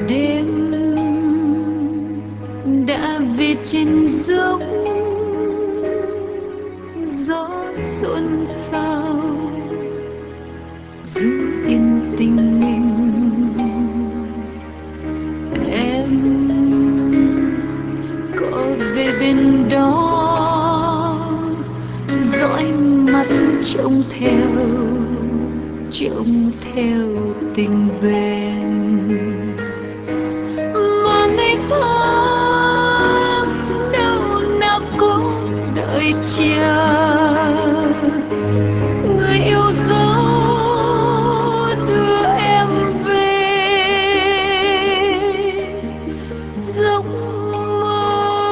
Đêm đã về trên dốc, gió xuân phao du yên tình mình. Em có về bên đó, dõi mắt trông theo tình bên. Mà ngày tháng đâu nào có đợi chờ, người yêu dấu đưa em về giấc mơ,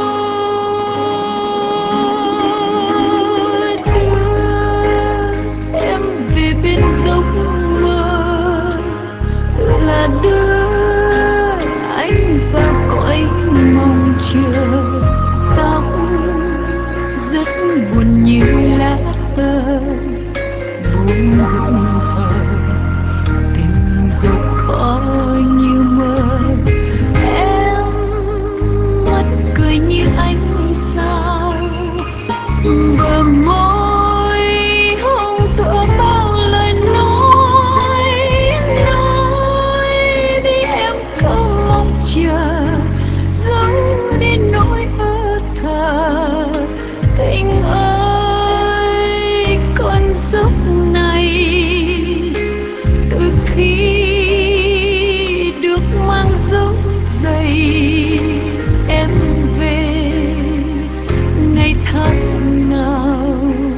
đưa em về bên giấc mơ, là đưa anh vào cõi mong chờ. Tóc rất buồn như lá tơ buông hững hờ, tình dẫu khó như mơ. Em mắt cười như ánh sao, bờ môi hồng tựa bao lời nói đi em không mong chờ, giấu đi nỗi ơ thờ. Tình ơi con giấc này từ khi được mang dấu giày em về, ngày tháng nào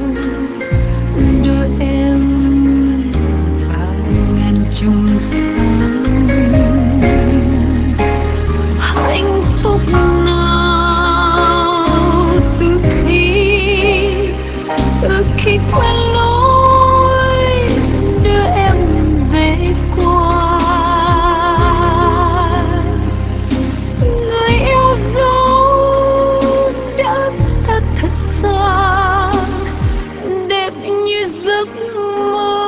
đưa em vào ngàn trùng sáng. Hạnh phúc nào từ khi quen lối đưa em về qua, người yêu dấu đã xa thật xa, đẹp như giấc mơ.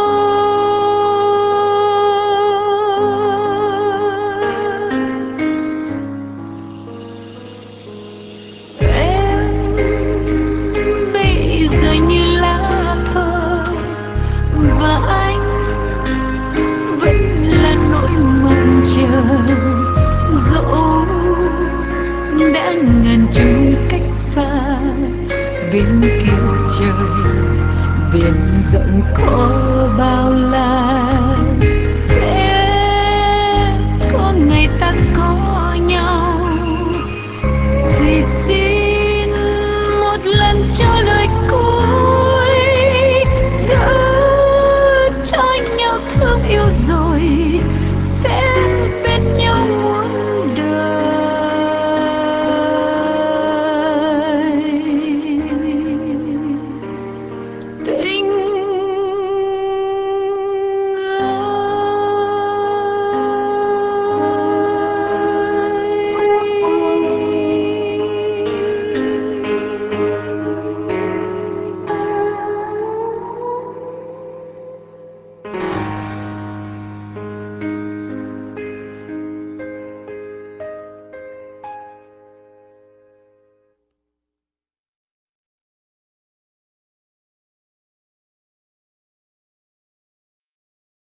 Em bây giờ như lá thơ, và anh vẫn là nỗi mong chờ, dẫu đã ngàn trùng cách xa. Bên kia trời biển rộng có bao la,